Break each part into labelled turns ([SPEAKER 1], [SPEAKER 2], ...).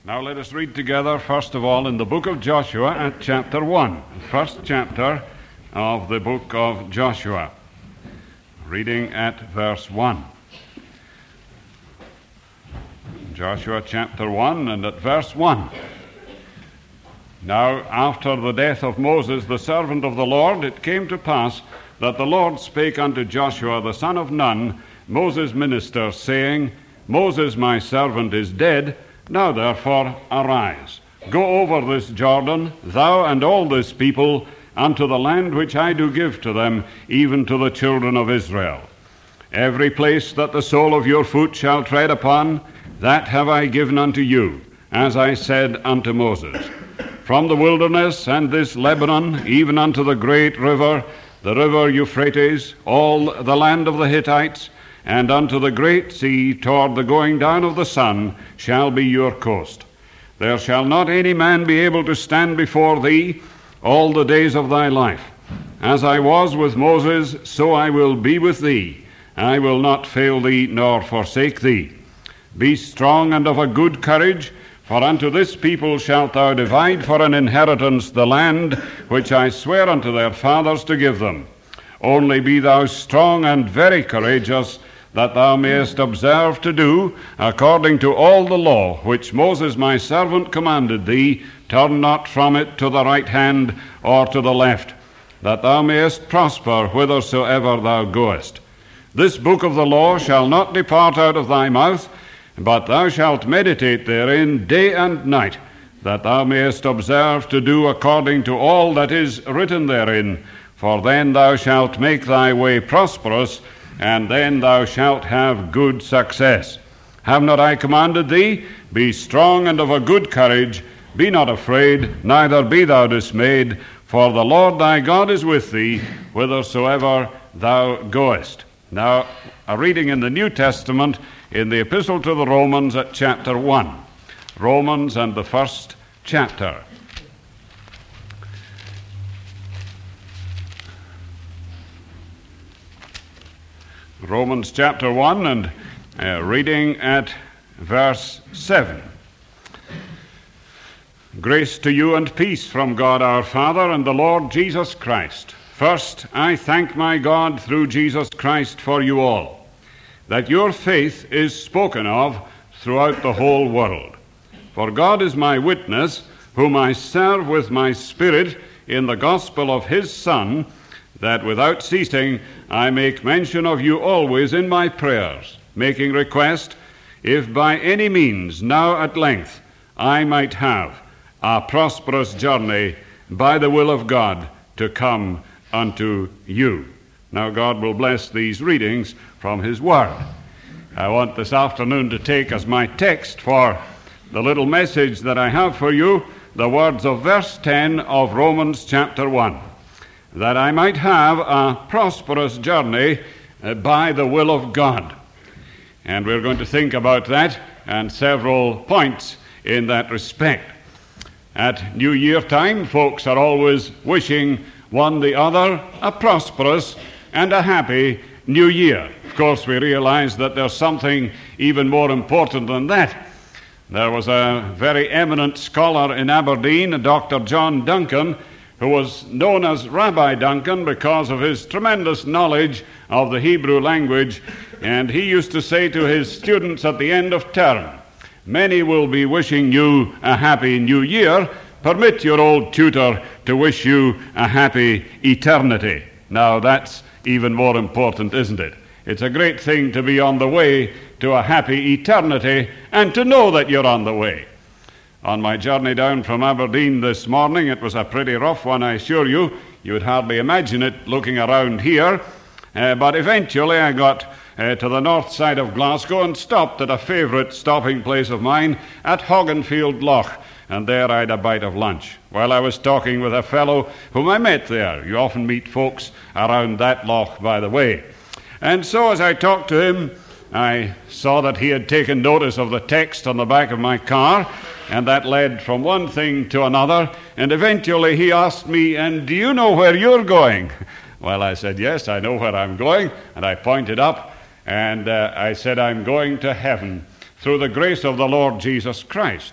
[SPEAKER 1] Now let us read together, first of all, in the book of Joshua at chapter 1. The first chapter of the book of Joshua. Reading at verse 1. Joshua chapter 1 and at verse 1. Now after the death of Moses, the servant of the Lord, it came to pass that the Lord spake unto Joshua the son of Nun, Moses' minister, saying, Moses my servant is dead. Now therefore arise, go over this Jordan, thou and all this people, unto the land which I do give to them, even to the children of Israel. Every place that the sole of your foot shall tread upon, that have I given unto you, as I said unto Moses. From the wilderness and this Lebanon, even unto the great river, the river Euphrates, all the land of the Hittites, and unto the great sea toward the going down of the sun shall be your coast. There shall not any man be able to stand before thee all the days of thy life. As I was with Moses, so I will be with thee. I will not fail thee nor forsake thee. Be strong and of a good courage, for unto this people shalt thou divide for an inheritance the land which I swear unto their fathers to give them. Only be thou strong and very courageous, that thou mayest observe to do according to all the law which Moses my servant commanded thee. Turn not from it to the right hand or to the left, that thou mayest prosper whithersoever thou goest. This book of the law shall not depart out of thy mouth, but thou shalt meditate therein day and night, that thou mayest observe to do according to all that is written therein. For then thou shalt make thy way prosperous, and then thou shalt have good success. Have not I commanded thee? Be strong and of a good courage. Be not afraid, neither be thou dismayed, for the Lord thy God is with thee, whithersoever thou goest. Now, a reading in the New Testament, in the Epistle to the Romans at chapter 1. Romans and the first chapter. Romans chapter 1 and reading at verse 7. Grace to you and peace from God our Father and the Lord Jesus Christ. First, I thank my God through Jesus Christ for you all, that your faith is spoken of throughout the whole world. For God is my witness, whom I serve with my spirit in the gospel of his Son, that without ceasing I make mention of you always in my prayers, making request, if by any means now at length I might have a prosperous journey by the will of God to come unto you. Now God will bless these readings from his word. I want this afternoon to take as my text for the little message that I have for you the words of verse 10 of Romans chapter 1. That I might have a prosperous journey by the will of God. And we're going to think about that and several points in that respect. At New Year time, folks are always wishing one the other a prosperous and a happy New Year. Of course, we realize that there's something even more important than that. There was a very eminent scholar in Aberdeen, Dr. John Duncan, who was known as Rabbi Duncan because of his tremendous knowledge of the Hebrew language, and he used to say to his students at the end of term, many will be wishing you a happy new year. Permit your old tutor to wish you a happy eternity. Now that's even more important, isn't it? It's a great thing to be on the way to a happy eternity and to know that you're on the way. On my journey down from Aberdeen this morning, it was a pretty rough one, I assure you. You would hardly imagine it looking around here. But eventually I got to the north side of Glasgow and stopped at a favourite stopping place of mine at Hogganfield Loch. And there I had a bite of lunch while I was talking with a fellow whom I met there. You often meet folks around that loch, by the way. And so as I talked to him, I saw that he had taken notice of the text on the back of my car, and that led from one thing to another, and eventually he asked me, and do you know where you're going? Well, I said, yes, I know where I'm going, and I pointed up, and I said, I'm going to heaven through the grace of the Lord Jesus Christ.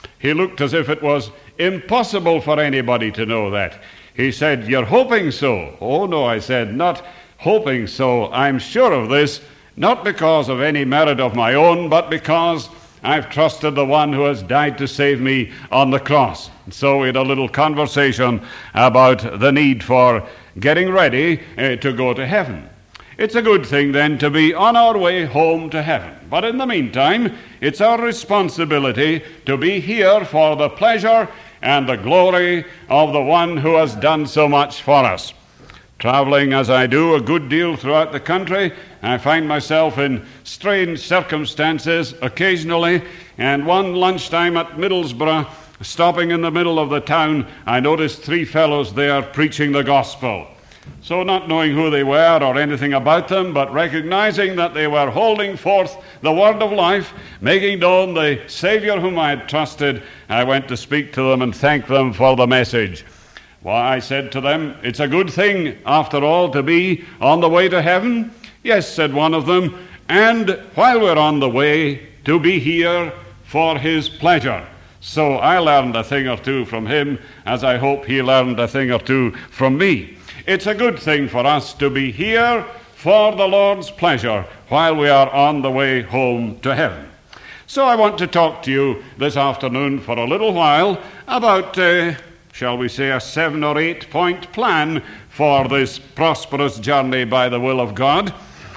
[SPEAKER 1] He looked as if it was impossible for anybody to know that. He said, "You're hoping so." "Oh, no," I said, "not hoping so. I'm sure of this, not because of any merit of my own, but because I've trusted the one who has died to save me on the cross." So we had a little conversation about the need for getting ready to go to heaven. It's a good thing then to be on our way home to heaven. But in the meantime, it's our responsibility to be here for the pleasure and the glory of the one who has done so much for us. Traveling as I do a good deal throughout the country, I find myself in strange circumstances occasionally, and one lunchtime at Middlesbrough, stopping in the middle of the town, I noticed 3 fellows there preaching the gospel. So not knowing who they were or anything about them, but recognizing that they were holding forth the word of life, making known the Savior whom I had trusted, I went to speak to them and thank them for the message. Why, I said to them, "It's a good thing, after all, to be on the way to heaven." "Yes," said one of them, "and while we're on the way, to be here for his pleasure." So I learned a thing or two from him, as I hope he learned a thing or two from me. It's a good thing for us to be here for the Lord's pleasure while we are on the way home to heaven. So I want to talk to you this afternoon for a little while about, shall we say, a 7 or 8 point plan for this prosperous journey by the will of God.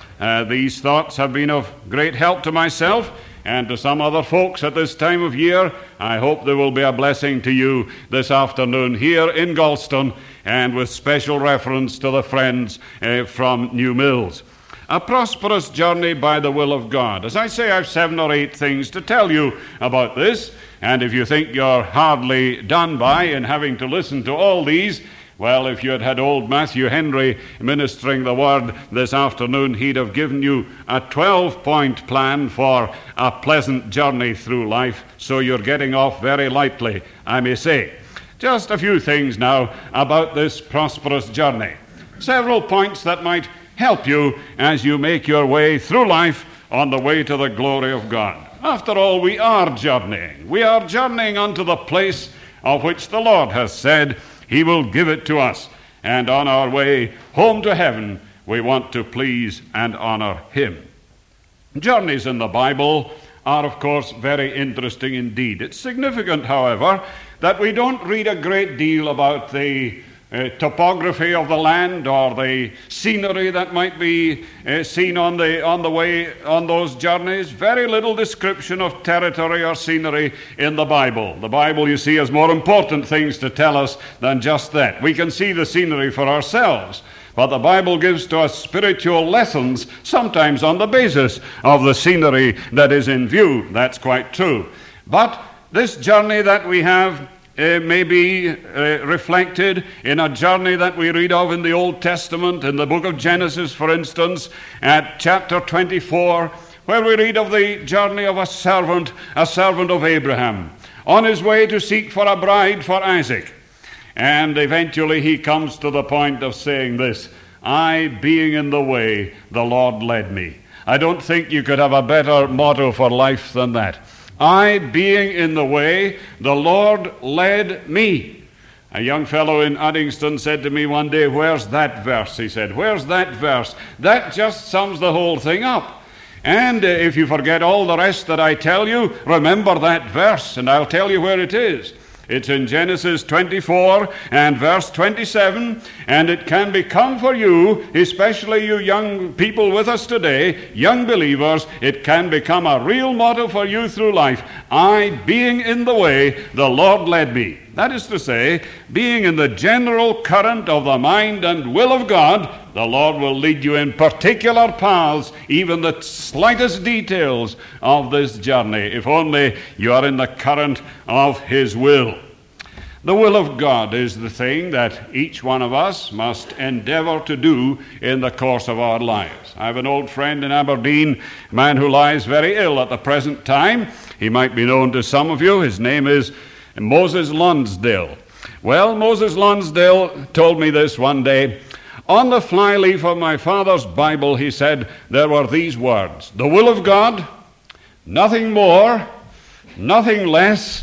[SPEAKER 1] These thoughts have been of great help to myself and to some other folks at this time of year. I hope they will be a blessing to you this afternoon here in Galston, and with special reference to the friends from New Mills. A prosperous journey by the will of God. As I say, I've 7 or 8 things to tell you about this, and if you think you're hardly done by in having to listen to all these, well, if you had had old Matthew Henry ministering the word this afternoon, he'd have given you a 12-point plan for a pleasant journey through life, so you're getting off very lightly, I may say. Just a few things now about this prosperous journey. Several points that might help you as you make your way through life on the way to the glory of God. After all, we are journeying. We are journeying unto the place of which the Lord has said He will give it to us. And on our way home to heaven, we want to please and honor Him. Journeys in the Bible are, of course, very interesting indeed. It's significant, however, that we don't read a great deal about the topography of the land or the scenery that might be seen on the way on those journeys. Very little description of territory or scenery in the Bible. The Bible, you see, has more important things to tell us than just that. We can see the scenery for ourselves, but the Bible gives to us spiritual lessons, sometimes on the basis of the scenery that is in view. That's quite true. But this journey that we have may be reflected in a journey that we read of in the Old Testament, in the book of Genesis, for instance, at chapter 24, where we read of the journey of a servant of Abraham, on his way to seek for a bride for Isaac. And eventually he comes to the point of saying this, "I, being in the way, the Lord led me." I don't think you could have a better motto for life than that. I, being in the way, the Lord led me. A young fellow in Uddingston said to me one day, "Where's that verse?" He said, "Where's that verse? That just sums the whole thing up. And if you forget all the rest that I tell you, remember that verse, and I'll tell you where it is. It's in Genesis 24 and verse 27, and it can become for you, especially you young people with us today, young believers, it can become a real motto for you through life. I, being in the way, the Lord led me. That is to say, being in the general current of the mind and will of God, the Lord will lead you in particular paths, even the slightest details of this journey, if only you are in the current of His will. The will of God is the thing that each one of us must endeavor to do in the course of our lives. I have an old friend in Aberdeen, a man who lies very ill at the present time. He might be known to some of you. His name is Moses Lonsdale. Well, Moses Lonsdale told me this one day. On the flyleaf of my father's Bible, he said, there were these words, "The will of God, nothing more, nothing less,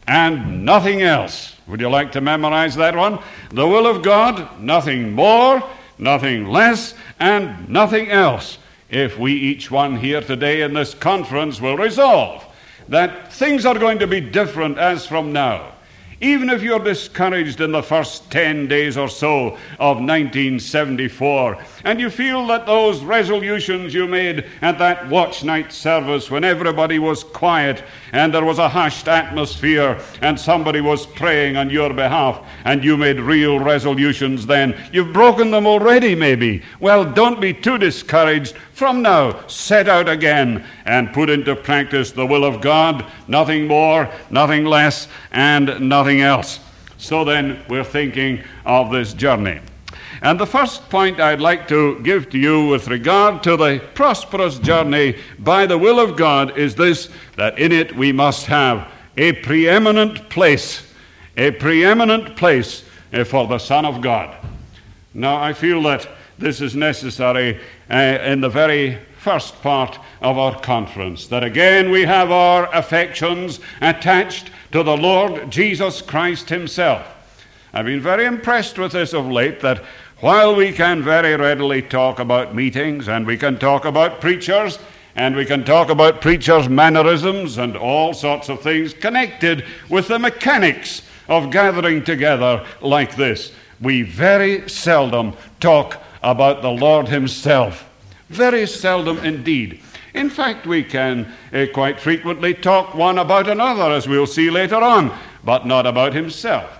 [SPEAKER 1] and nothing else. Would you like to memorize that one? The will of God, nothing more, nothing less, and nothing else. If we, each one here today in this conference, will resolve that things are going to be different as from now. Even if you're discouraged in the first 10 days or so of 1974, and you feel that those resolutions you made at that watch night service when everybody was quiet and there was a hushed atmosphere and somebody was praying on your behalf and you made real resolutions then, you've broken them already maybe. Well, don't be too discouraged. From now, set out again and put into practice the will of God, nothing more, nothing less, and nothing else. So then, we're thinking of this journey. And the first point I'd like to give to you with regard to the prosperous journey by the will of God is this, that in it we must have a preeminent place for the Son of God. Now, I feel that this is necessary in the very first part of our conference, that again we have our affections attached to the Lord Jesus Christ himself. I've been very impressed with this of late, that while we can very readily talk about meetings, and we can talk about preachers, and we can talk about preachers' mannerisms and all sorts of things connected with the mechanics of gathering together like this, we very seldom talk about the Lord himself. Very seldom indeed. In fact, we can quite frequently talk one about another, as we'll see later on, but not about himself.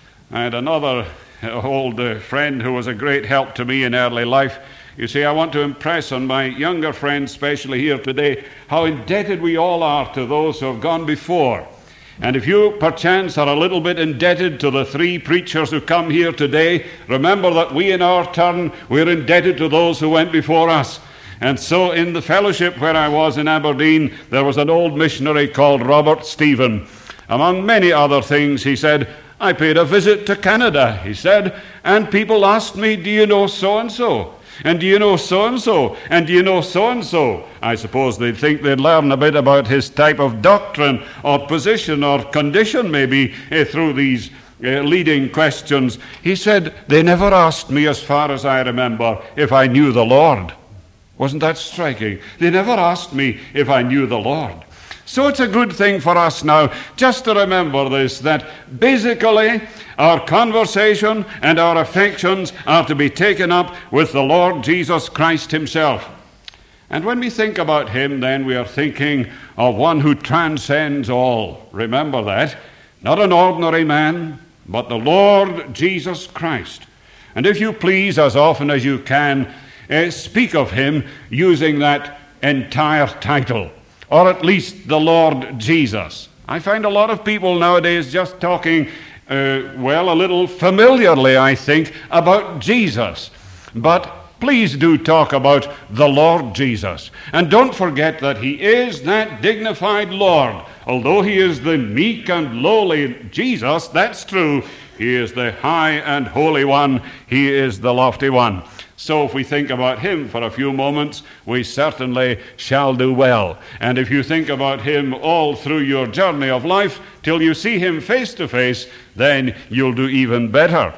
[SPEAKER 1] I had another old friend who was a great help to me in early life. You see, I want to impress on my younger friends, especially here today, how indebted we all are to those who have gone before. And if you, perchance, are a little bit indebted to the three preachers who come here today, remember that we, in our turn, we're indebted to those who went before us. And so in the fellowship where I was in Aberdeen, there was an old missionary called Robert Stephen. Among many other things, he said, I paid a visit to Canada, he said, and people asked me, do you know so-and-so? And do you know so-and-so? And do you know so-and-so? I suppose they'd think they'd learn a bit about his type of doctrine or position or condition maybe through these leading questions. He said, they never asked me, as far as I remember, if I knew the Lord. Wasn't that striking? They never asked me if I knew the Lord. So it's a good thing for us now just to remember this, that basically our conversation and our affections are to be taken up with the Lord Jesus Christ himself. And when we think about him, then we are thinking of one who transcends all. Remember that. Not an ordinary man, but the Lord Jesus Christ. And if you please, as often as you can, speak of him using that entire title, or at least the Lord Jesus. I find a lot of people nowadays just talking, a little familiarly, I think, about Jesus. But please do talk about the Lord Jesus. And don't forget that he is that dignified Lord. Although he is the meek and lowly Jesus, that's true, he is the high and holy one. He is the lofty one. So if we think about him for a few moments, we certainly shall do well. And if you think about him all through your journey of life, till you see him face to face, then you'll do even better.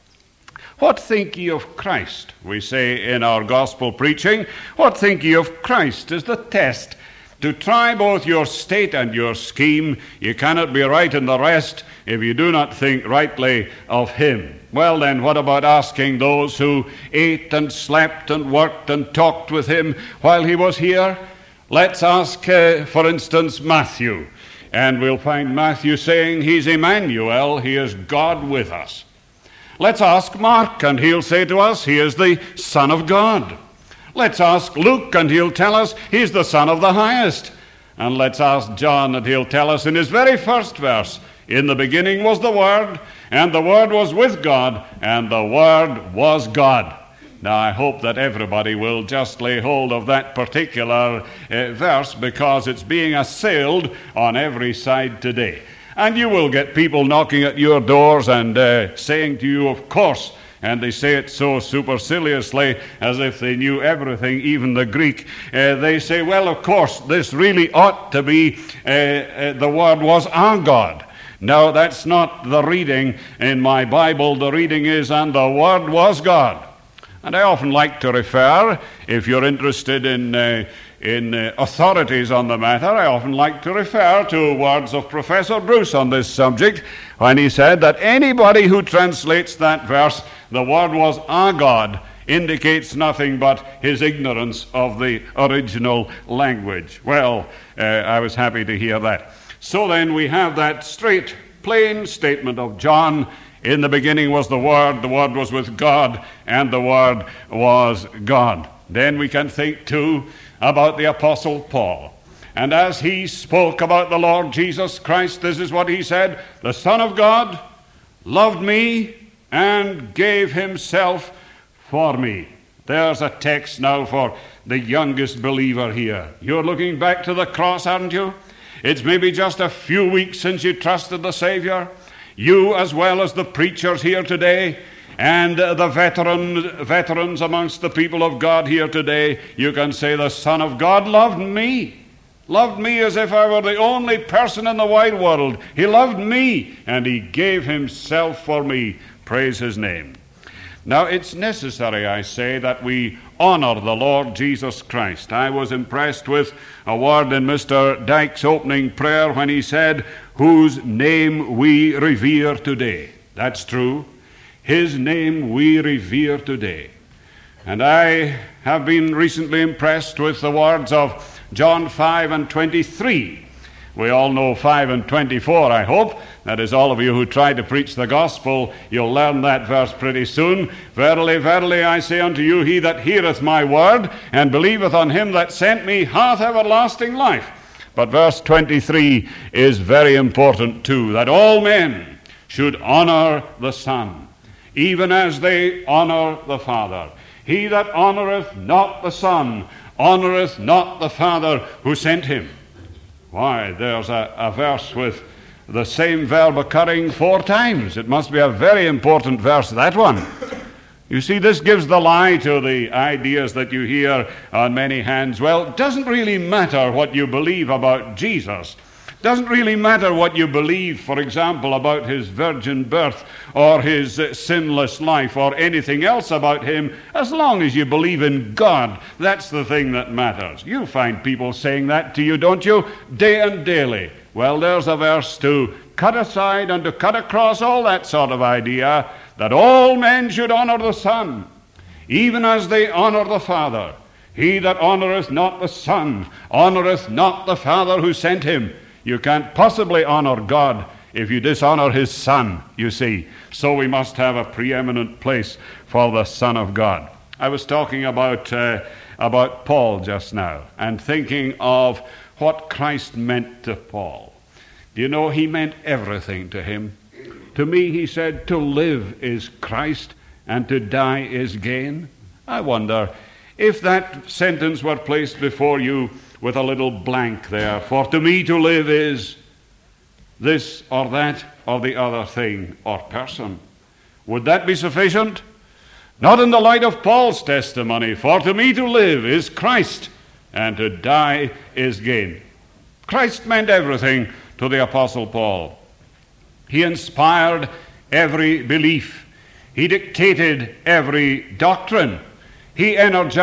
[SPEAKER 1] What think ye of Christ? We say in our gospel preaching, what think ye of Christ is the test to try both your state and your scheme. You cannot be right in the rest if you do not think rightly of him. Well then, what about asking those who ate and slept and worked and talked with him while he was here? Let's ask, for instance, Matthew. And we'll find Matthew saying he's Emmanuel, he is God with us. Let's ask Mark, and he'll say to us, he is the Son of God. Let's ask Luke, and he'll tell us he's the Son of the Highest. And let's ask John, and he'll tell us in his very first verse, in the beginning was the Word, and the Word was with God, and the Word was God. Now, I hope that everybody will just lay hold of that particular verse, because it's being assailed on every side today. And you will get people knocking at your doors and saying to you, of course, and they say it so superciliously as if they knew everything, even the Greek. They say, well, of course, this really ought to be, the Word was our God. No, that's not the reading in my Bible. The reading is, and the Word was God. And I often like to refer, if you're interested in authorities on the matter, I often like to refer to words of Professor Bruce on this subject, when he said that anybody who translates that verse, the Word was a God, indicates nothing but his ignorance of the original language. Well, I was happy to hear that. So then we have that straight, plain statement of John. In the beginning was the Word was with God, and the Word was God. Then we can think, too, about the Apostle Paul. And as he spoke about the Lord Jesus Christ, this is what he said: the Son of God loved me and gave himself for me. There's a text now for the youngest believer here. You're looking back to the cross, aren't you? It's maybe just a few weeks since you trusted the Savior. You, as well as the preachers here today, and the veterans amongst the people of God here today, you can say, the Son of God loved me as if I were the only person in the wide world. He loved me, and he gave himself for me. Praise his name. Now, it's necessary, I say, that we honor the Lord Jesus Christ. I was impressed with a word in Mr. Dyke's opening prayer when he said, whose name we revere today. That's true. His name we revere today. And I have been recently impressed with the words of John 5:23. We all know 5:24, I hope. That is, all of you who try to preach the gospel, you'll learn that verse pretty soon. Verily, verily, I say unto you, he that heareth my word, and believeth on him that sent me, hath everlasting life. But verse 23 is very important too, that all men should honor the Son, even as they honor the Father. He that honoreth not the Son, honoreth not the Father who sent him. Why, there's a verse with the same verb occurring 4 times. It must be a very important verse, that one. You see, this gives the lie to the ideas that you hear on many hands. Well, it doesn't really matter what you believe about Jesus. It doesn't really matter what you believe, for example, about his virgin birth or his sinless life or anything else about him, as long as you believe in God. That's the thing that matters. You find people saying that to you, don't you? Day and daily. Well, there's a verse to cut aside and to cut across all that sort of idea, that all men should honor the Son, even as they honor the Father. He that honoreth not the Son honoreth not the Father who sent him. You can't possibly honor God if you dishonor his Son, you see. So we must have a preeminent place for the Son of God. I was talking about Paul just now, and thinking of what Christ meant to Paul. Do you know, he meant everything to him. To me, he said, to live is Christ, and to die is gain. I wonder if that sentence were placed before you with a little blank there, for to me to live is this or that or the other thing or person. Would that be sufficient? Not in the light of Paul's testimony, for to me to live is Christ, and to die is gain. Christ meant everything to the Apostle Paul. He inspired every belief. He dictated every doctrine. He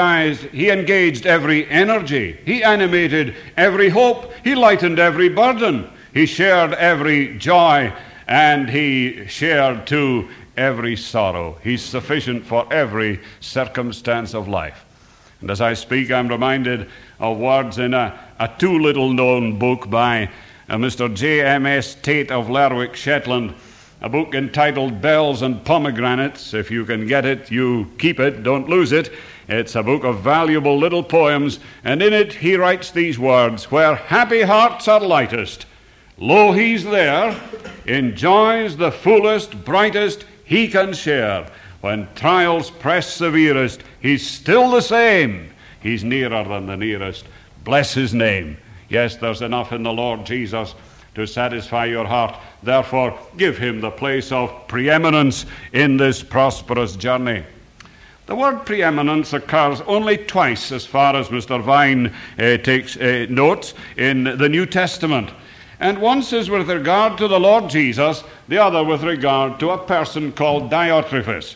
[SPEAKER 1] engaged every energy. He animated every hope. He lightened every burden. He shared every joy, and he shared too every sorrow. He's sufficient for every circumstance of life. And as I speak, I'm reminded of words in a too little known book by Mr. J.M.S. Tate of Lerwick, Shetland, a book entitled Bells and Pomegranates. If you can get it, you keep it, don't lose it. It's a book of valuable little poems, and in it he writes these words: where happy hearts are lightest, lo, he's there, in joys the fullest, brightest he can share. When trials press severest, he's still the same. He's nearer than the nearest. Bless his name. Yes, there's enough in the Lord Jesus to satisfy your heart. Therefore, give him the place of preeminence in this prosperous journey. The word preeminence occurs only twice, as far as Mr. Vine takes notes, in the New Testament. And one is with regard to the Lord Jesus, the other with regard to a person called Diotrephes.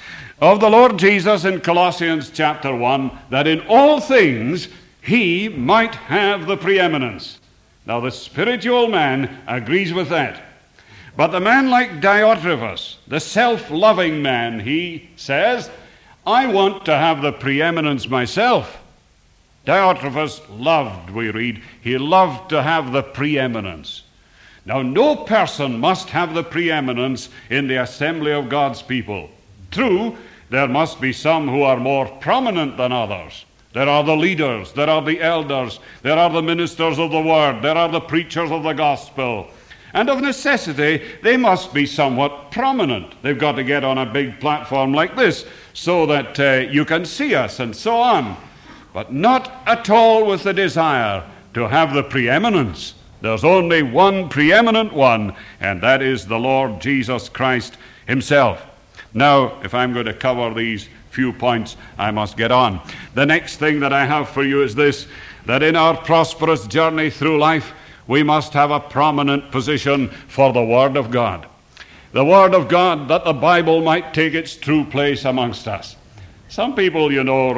[SPEAKER 1] Of the Lord Jesus in Colossians chapter 1, that in all things he might have the preeminence. Now the spiritual man agrees with that. But the man like Diotrephes, the self-loving man, he says, I want to have the preeminence myself. Diotrephes loved, we read, he loved to have the preeminence. Now, no person must have the preeminence in the assembly of God's people. True, there must be some who are more prominent than others. There are the leaders, there are the elders, there are the ministers of the word, there are the preachers of the gospel. And of necessity, they must be somewhat prominent. They've got to get on a big platform like this so that you can see us and so on. But not at all with the desire to have the preeminence. There's only one preeminent one, and that is the Lord Jesus Christ himself. Now, if I'm going to cover these few points, I must get on. The next thing that I have for you is this, that in our prosperous journey through life, we must have a prominent position for the Word of God. The Word of God, that the Bible might take its true place amongst us. Some people,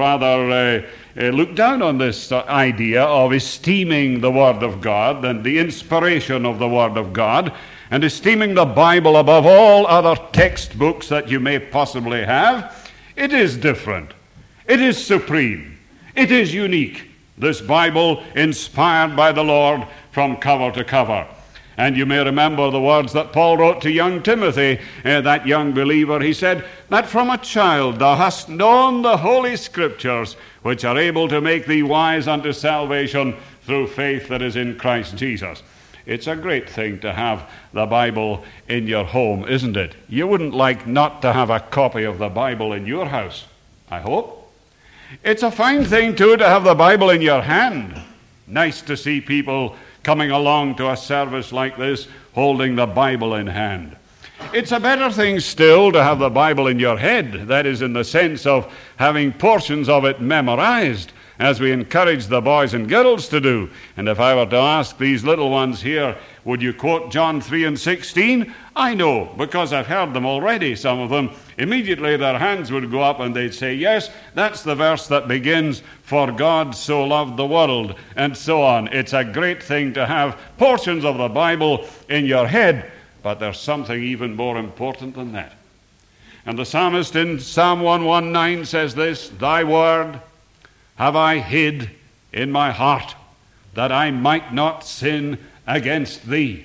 [SPEAKER 1] rather look down on this idea of esteeming the Word of God and the inspiration of the Word of God, and esteeming the Bible above all other textbooks that you may possibly have. It is different. It is supreme. It is unique. This Bible inspired by the Lord from cover to cover. And you may remember the words that Paul wrote to young Timothy, that young believer. He said, that from a child thou hast known the Holy Scriptures, which are able to make thee wise unto salvation through faith that is in Christ Jesus. It's a great thing to have the Bible in your home, isn't it? You wouldn't like not to have a copy of the Bible in your house, I hope. It's a fine thing, too, to have the Bible in your hand. Nice to see people coming along to a service like this, holding the Bible in hand. It's a better thing still to have the Bible in your head, that is, in the sense of having portions of it memorized, as we encourage the boys and girls to do. And if I were to ask these little ones here, would you quote John 3:16? I know, because I've heard them already, some of them. Immediately their hands would go up and they'd say, yes, that's the verse that begins, for God so loved the world, and so on. It's a great thing to have portions of the Bible in your head, but there's something even more important than that. And the psalmist in Psalm 119 says this, thy word have I hid in my heart, that I might not sin against thee.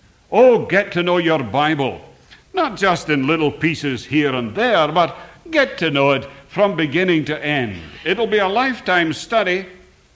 [SPEAKER 1] Oh, get to know your Bible, not just in little pieces here and there, but get to know it from beginning to end. It'll be a lifetime study.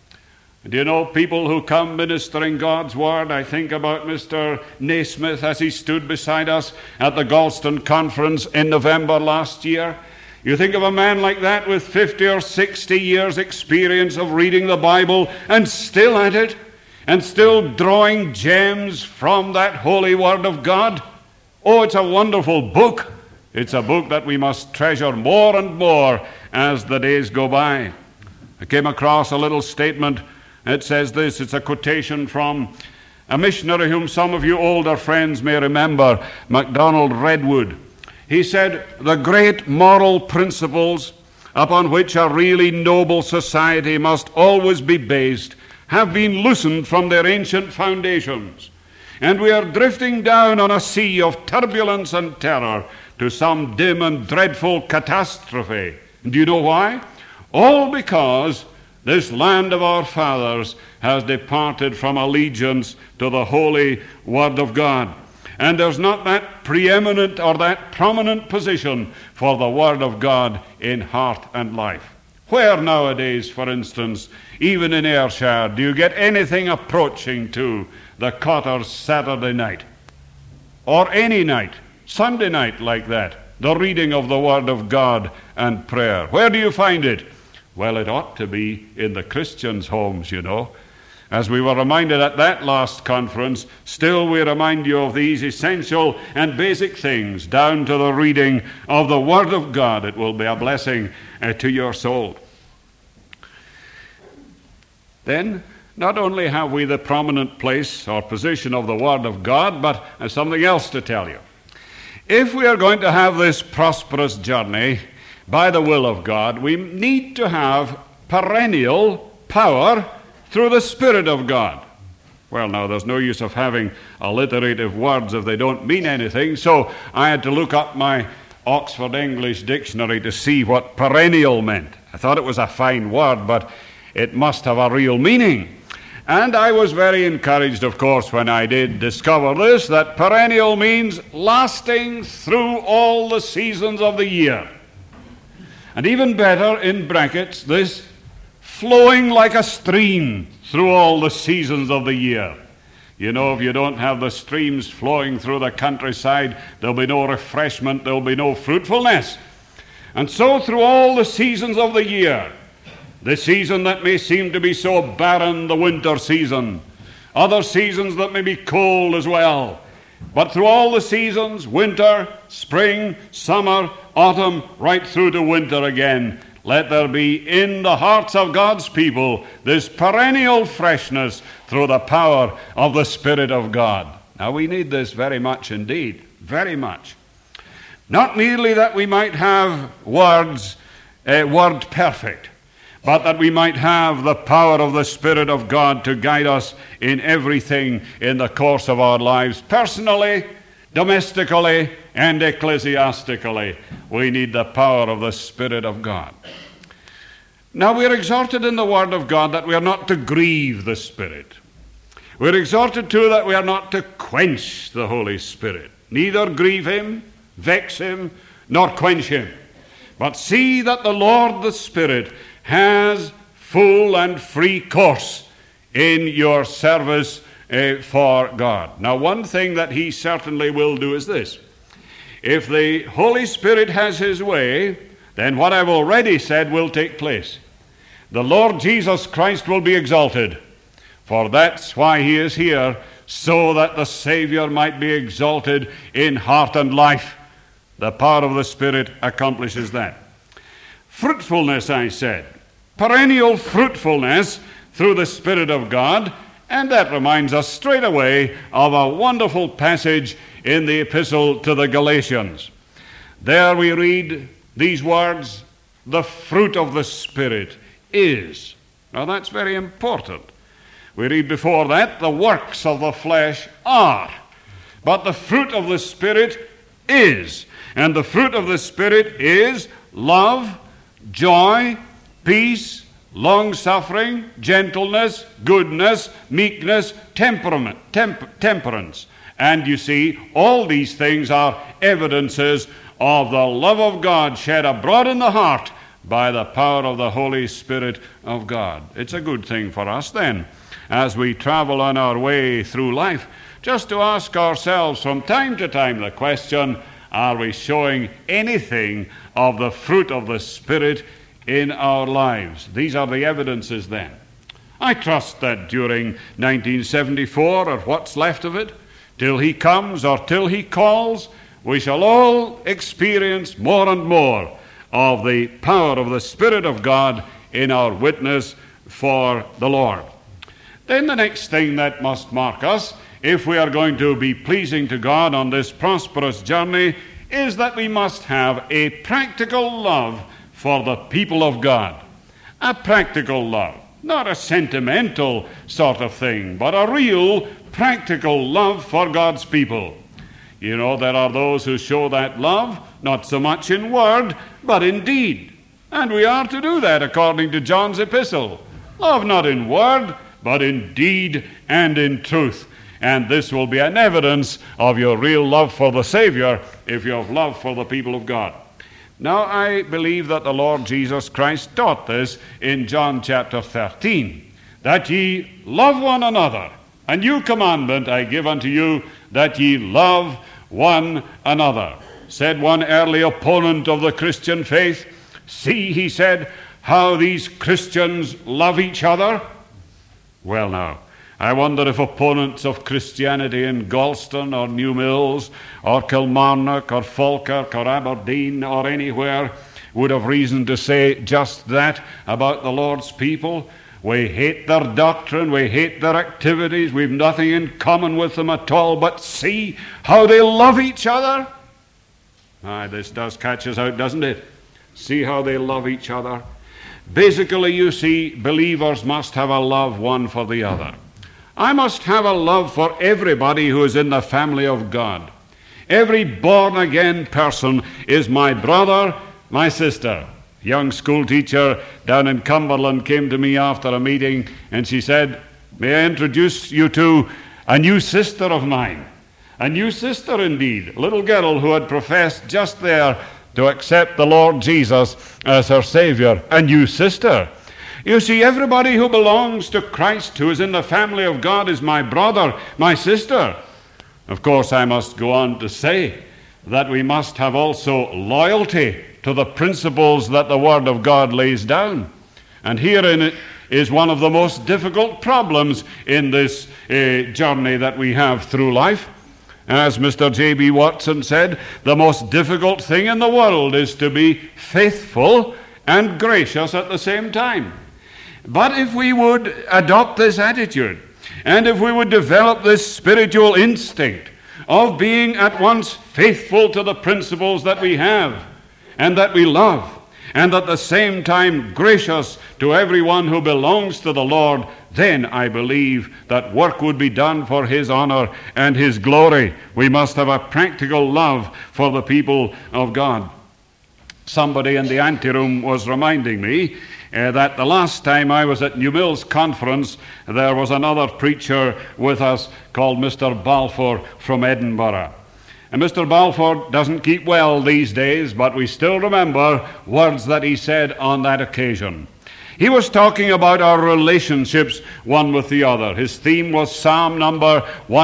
[SPEAKER 1] Do you know people who come ministering God's Word? I think about Mr. Naismith as he stood beside us at the Galston Conference in November last year. You think of a man like that with 50 or 60 years experience of reading the Bible and still at it, and still drawing gems from that holy Word of God. Oh, it's a wonderful book. It's a book that we must treasure more and more as the days go by. I came across a little statement. It says this, it's a quotation from a missionary whom some of you older friends may remember, MacDonald Redwood. He said, the great moral principles upon which a really noble society must always be based have been loosened from their ancient foundations, and we are drifting down on a sea of turbulence and terror to some dim and dreadful catastrophe. And do you know why? All because this land of our fathers has departed from allegiance to the holy Word of God. And there's not that preeminent or that prominent position for the Word of God in heart and life. Where nowadays, for instance, even in Ayrshire, do you get anything approaching to the Cotter's Saturday night? Or any night, Sunday night like that, the reading of the Word of God and prayer. Where do you find it? Well, it ought to be in the Christians' homes, you know. As we were reminded at that last conference, still we remind you of these essential and basic things down to the reading of the Word of God. It will be a blessing to your soul. Then not only have we the prominent place or position of the Word of God, but there's something else to tell you. If we are going to have this prosperous journey by the will of God, we need to have perennial power through the Spirit of God. Well, now, there's no use of having alliterative words if they don't mean anything, so I had to look up my Oxford English Dictionary to see what perennial meant. I thought it was a fine word, but it must have a real meaning. And I was very encouraged, of course, when I did discover this, that perennial means lasting through all the seasons of the year. And even better, in brackets, this flowing like a stream through all the seasons of the year. You know, if you don't have the streams flowing through the countryside, there'll be no refreshment, there'll be no fruitfulness. And so through all the seasons of the year, the season that may seem to be so barren, the winter season, other seasons that may be cold as well, but through all the seasons, winter, spring, summer, autumn, right through to winter again, let there be in the hearts of God's people this perennial freshness through the power of the Spirit of God. Now, we need this very much indeed, very much. Not merely that we might have word perfect, but that we might have the power of the Spirit of God to guide us in everything in the course of our lives, personally, domestically, and ecclesiastically. We need the power of the Spirit of God. Now, we are exhorted in the Word of God that we are not to grieve the Spirit. We are exhorted too that we are not to quench the Holy Spirit, neither grieve him, vex him, nor quench him, but see that the Lord the Spirit has full and free course in your service for God. Now, one thing that he certainly will do is this. If the Holy Spirit has his way, then what I've already said will take place. The Lord Jesus Christ will be exalted, for that's why he is here, so that the Savior might be exalted in heart and life. The power of the Spirit accomplishes that. Fruitfulness, I said. Perennial fruitfulness through the Spirit of God. And that reminds us straight away of a wonderful passage in the epistle to the Galatians. There we read these words, the fruit of the Spirit is. Now that's very important. We read before that, the works of the flesh are. But the fruit of the Spirit is. And the fruit of the Spirit is love, joy, peace, long-suffering, gentleness, goodness, meekness, temperance. And you see, all these things are evidences of the love of God shed abroad in the heart by the power of the Holy Spirit of God. It's a good thing for us then, as we travel on our way through life, just to ask ourselves from time to time the question, are we showing anything of the fruit of the Spirit in our lives? These are the evidences then. I trust that during 1974, or what's left of it, till he comes or till he calls, we shall all experience more and more of the power of the Spirit of God in our witness for the Lord. Then the next thing that must mark us, if we are going to be pleasing to God on this prosperous journey, is that we must have a practical love for the people of God. A practical love, not a sentimental sort of thing, but a real practical love for God's people. You know, there are those who show that love, not so much in word, but in deed. And we are to do that according to John's epistle. Love not in word, but in deed and in truth. And this will be an evidence of your real love for the Savior if you have love for the people of God. Now, I believe that the Lord Jesus Christ taught this in John chapter 13, that ye love one another. A new commandment I give unto you, that ye love one another. Said one early opponent of the Christian faith, see, he said, how these Christians love each other. Well now, I wonder if opponents of Christianity in Galston or New Mills or Kilmarnock or Falkirk or Aberdeen or anywhere would have reason to say just that about the Lord's people. We hate their doctrine, we hate their activities, we've nothing in common with them at all, but see how they love each other. This does catch us out, doesn't it? See how they love each other. Basically, you see, believers must have a love one for the other. I must have a love for everybody who is in the family of God. Every born-again person is my brother, my sister. A young school teacher down in Cumberland came to me after a meeting, and she said, "May I introduce you to a new sister of mine?" A new sister indeed, a little girl who had professed just there to accept the Lord Jesus as her Savior. A new sister. You see, everybody who belongs to Christ, who is in the family of God, is my brother, my sister. Of course, I must go on to say that we must have also loyalty to the principles that the Word of God lays down. And herein is one of the most difficult problems in this journey that we have through life. As Mr. J.B. Watson said, the most difficult thing in the world is to be faithful and gracious at the same time. But if we would adopt this attitude, and if we would develop this spiritual instinct of being at once faithful to the principles that we have and that we love, and at the same time gracious to everyone who belongs to the Lord, then I believe that work would be done for His honor and His glory. We must have a practical love for the people of God. Somebody in the anteroom was reminding me that the last time I was at New Mills Conference, there was another preacher with us called Mr. Balfour from Edinburgh. And Mr. Balfour doesn't keep well these days, but we still remember words that he said on that occasion. He was talking about our relationships one with the other. His theme was Psalm number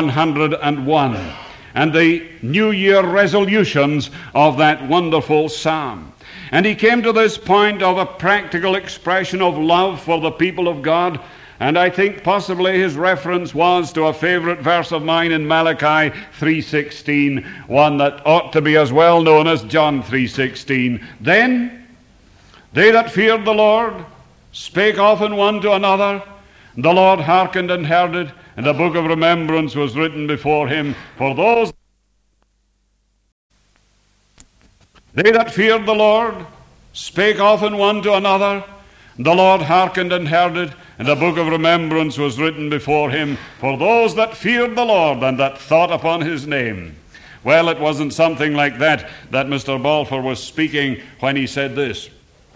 [SPEAKER 1] 101 and the New Year resolutions of that wonderful psalm. And he came to this point of a practical expression of love for the people of God, and I think possibly his reference was to a favorite verse of mine in Malachi 3:16, one that ought to be as well known as John 3:16. Then they that feared the Lord spake often one to another, and the Lord hearkened and heard it, and a book of remembrance was written before him for those. They that feared the Lord spake often one to another, and the Lord hearkened and heard it, and a book of remembrance was written before him for those that feared the Lord and that thought upon his name. Well, it wasn't something like that Mr. Balfour was speaking when he said this.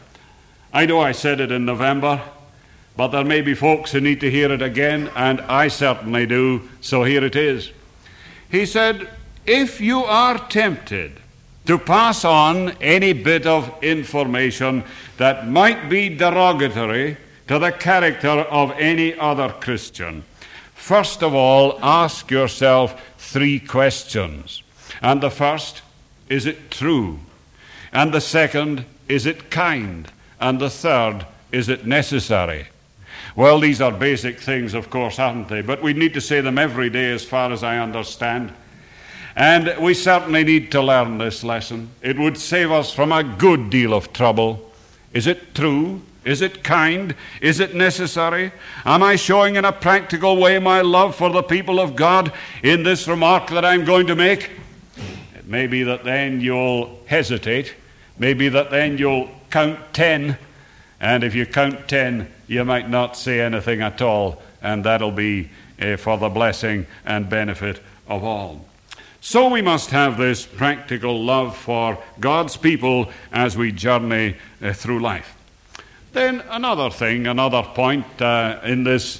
[SPEAKER 1] I know I said it in November, but there may be folks who need to hear it again, and I certainly do, so here it is. He said, if you are tempted to pass on any bit of information that might be derogatory to the character of any other Christian, first of all, ask yourself 3 questions. And the first, is it true? And the second, is it kind? And the third, is it necessary? Well, these are basic things, of course, aren't they? But we need to say them every day as far as I understand. And we certainly need to learn this lesson. It would save us from a good deal of trouble. Is it true? Is it kind? Is it necessary? Am I showing in a practical way my love for the people of God in this remark that I'm going to make? It may be that then you'll hesitate. Maybe that then you'll count 10. And if you count 10, you might not say anything at all. And that'll be for the blessing and benefit of all. So we must have this practical love for God's people as we journey through life. Then another thing, another point in this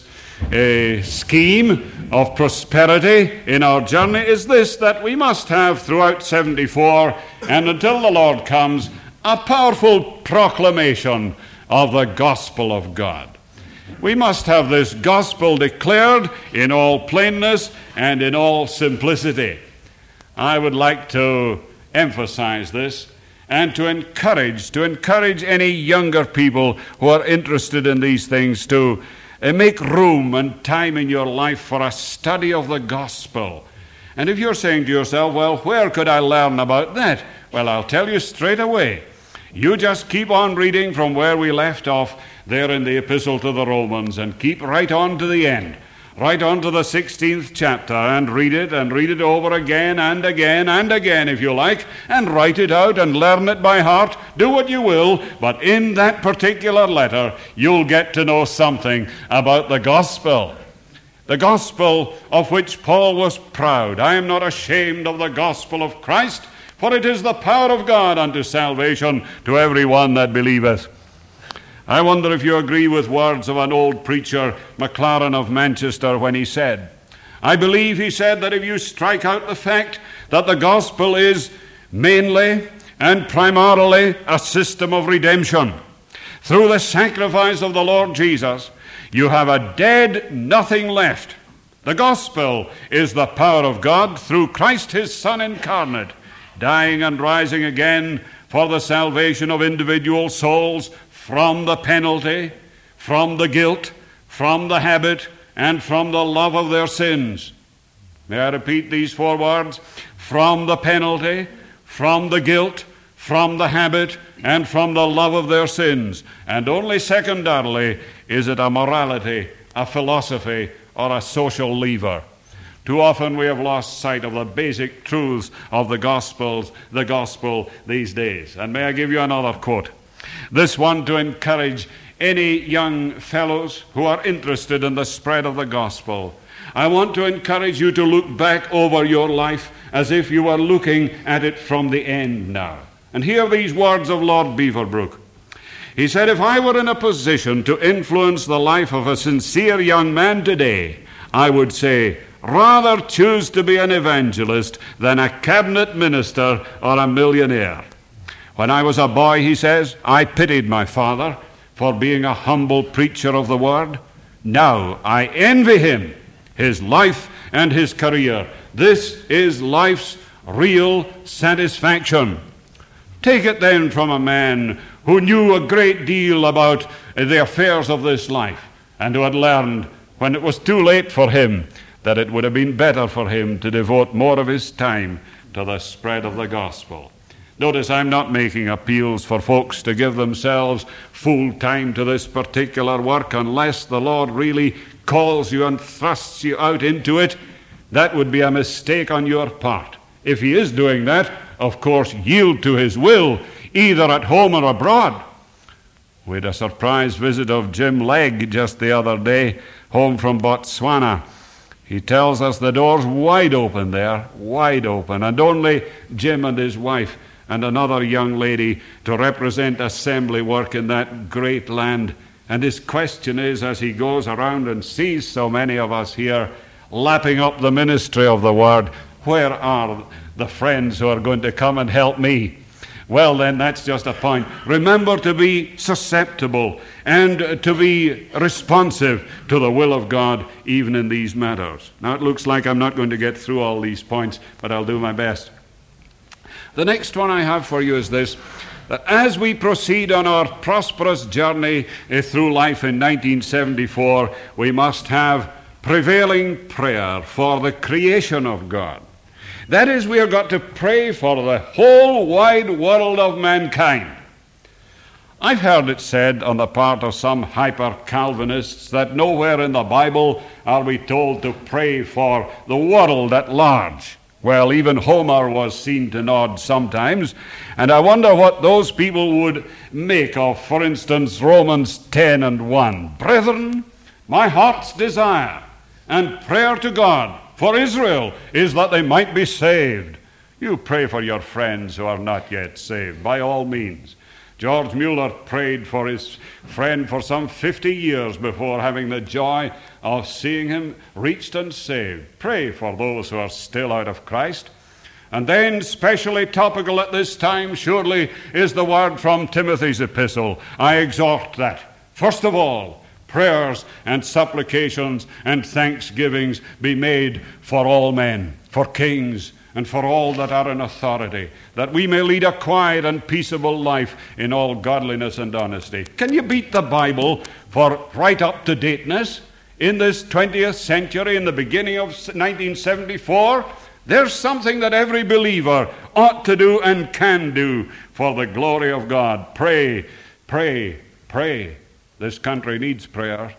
[SPEAKER 1] scheme of prosperity in our journey is this, that we must have throughout 74 and until the Lord comes a powerful proclamation of the gospel of God. We must have this gospel declared in all plainness and in all simplicity. I would like to emphasize this and to encourage any younger people who are interested in these things to make room and time in your life for a study of the gospel. And if you're saying to yourself, well, where could I learn about that? Well, I'll tell you straight away. You just keep on reading from where we left off there in the Epistle to the Romans, and keep right on to the end, right on to the 16th chapter, and read it over again and again and again if you like, and write it out and learn it by heart. Do what you will, but in that particular letter you'll get to know something about the gospel. The gospel of which Paul was proud. I am not ashamed of the gospel of Christ, for it is the power of God unto salvation to every one that believeth. I wonder if you agree with words of an old preacher, MacLaren of Manchester, when he said, I believe, he said, that if you strike out the fact that the gospel is mainly and primarily a system of redemption, through the sacrifice of the Lord Jesus, you have a dead nothing left. The gospel is the power of God through Christ his Son incarnate, dying and rising again for the salvation of individual souls from the penalty, from the guilt, from the habit, and from the love of their sins. May I repeat these 4 words? From the penalty, from the guilt, from the habit, and from the love of their sins. And only secondarily is it a morality, a philosophy, or a social lever. Too often we have lost sight of the basic truths of the gospel these days. And may I give you another quote? This one to encourage any young fellows who are interested in the spread of the gospel. I want to encourage you to look back over your life as if you were looking at it from the end now. And hear these words of Lord Beaverbrook. He said, if I were in a position to influence the life of a sincere young man today, I would say, rather choose to be an evangelist than a cabinet minister or a millionaire. When I was a boy, he says, I pitied my father for being a humble preacher of the word. Now I envy him, his life and his career. This is life's real satisfaction. Take it then from a man who knew a great deal about the affairs of this life, and who had learned when it was too late for him that it would have been better for him to devote more of his time to the spread of the gospel. Notice I'm not making appeals for folks to give themselves full time to this particular work unless the Lord really calls you and thrusts you out into it. That would be a mistake on your part. If he is doing that, of course, yield to his will, either at home or abroad. We had a surprise visit of Jim Legg just the other day, home from Botswana. He tells us the door's wide open there, wide open, and only Jim and his wife and another young lady to represent assembly work in that great land. And his question is, as he goes around and sees so many of us here lapping up the ministry of the word, where are the friends who are going to come and help me? Well, then, that's just a point. Remember to be susceptible and to be responsive to the will of God, even in these matters. Now, it looks like I'm not going to get through all these points, but I'll do my best. The next one I have for you is this, that as we proceed on our prosperous journey through life in 1974, we must have prevailing prayer for the creation of God. That is, we have got to pray for the whole wide world of mankind. I've heard it said on the part of some hyper-Calvinists that nowhere in the Bible are we told to pray for the world at large. Well, even Homer was seen to nod sometimes, and I wonder what those people would make of, for instance, Romans 10:1. Brethren, my heart's desire and prayer to God for Israel is that they might be saved. You pray for your friends who are not yet saved, by all means. George Mueller prayed for his friend for some 50 years before having the joy of seeing him reached and saved. Pray for those who are still out of Christ. And then, specially topical at this time, surely, is the word from Timothy's epistle. I exhort that, first of all, prayers and supplications and thanksgivings be made for all men, for kings, and for all that are in authority, that we may lead a quiet and peaceable life in all godliness and honesty. Can you beat the Bible for right up-to-dateness in this 20th century, in the beginning of 1974? There's something that every believer ought to do and can do for the glory of God. Pray, pray, pray. This country needs prayer.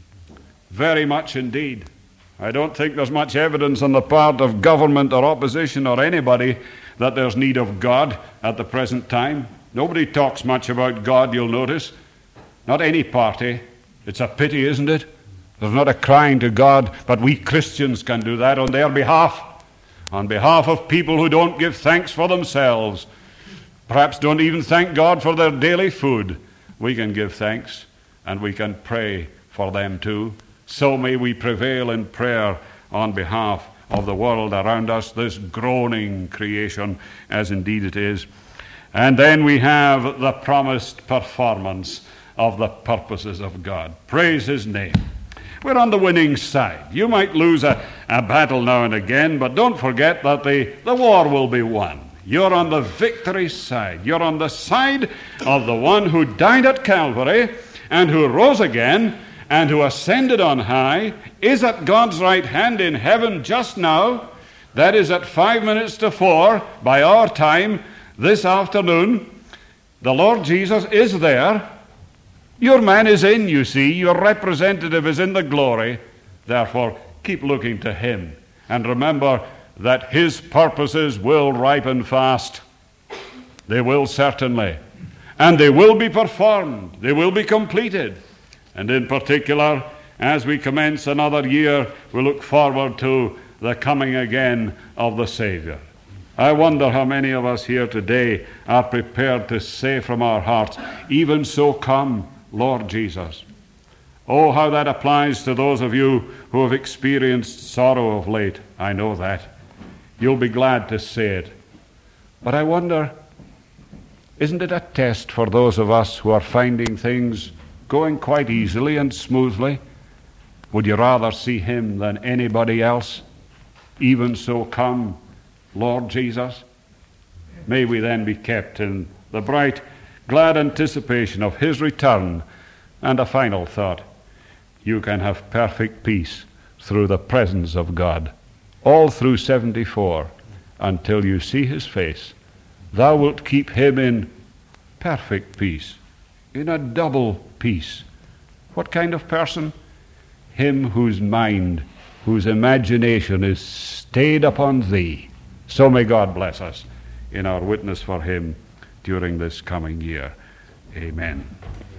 [SPEAKER 1] Very much indeed. I don't think there's much evidence on the part of government or opposition or anybody that there's need of God at the present time. Nobody talks much about God, you'll notice. Not any party. It's a pity, isn't it? There's not a crying to God, but we Christians can do that on their behalf. On behalf of people who don't give thanks for themselves, perhaps don't even thank God for their daily food, we can give thanks and we can pray for them too. So may we prevail in prayer on behalf of the world around us, this groaning creation, as indeed it is. And then we have the promised performance of the purposes of God. Praise His name. We're on the winning side. You might lose a battle now and again, but don't forget that the war will be won. You're on the victory side. You're on the side of the one who died at Calvary and who rose again and who ascended on high, is at God's right hand in heaven just now. That is at 5 minutes to 4 by our time this afternoon. The Lord Jesus is there. Your man is in, you see. Your representative is in the glory. Therefore, keep looking to Him. And remember that His purposes will ripen fast. They will certainly. And they will be performed. They will be completed. And in particular, as we commence another year, we look forward to the coming again of the Savior. I wonder how many of us here today are prepared to say from our hearts, "Even so come, Lord Jesus." Oh, how that applies to those of you who have experienced sorrow of late. I know that. You'll be glad to say it. But I wonder, isn't it a test for those of us who are finding things going quite easily and smoothly? Would you rather see Him than anybody else? Even so come, Lord Jesus. May we then be kept in the bright, glad anticipation of His return. And a final thought: you can have perfect peace through the presence of God, all through 74, until you see His face. Thou wilt keep Him in perfect peace, in a double peace. What kind of person? Him whose mind, whose imagination is stayed upon Thee. So may God bless us in our witness for Him during this coming year. Amen.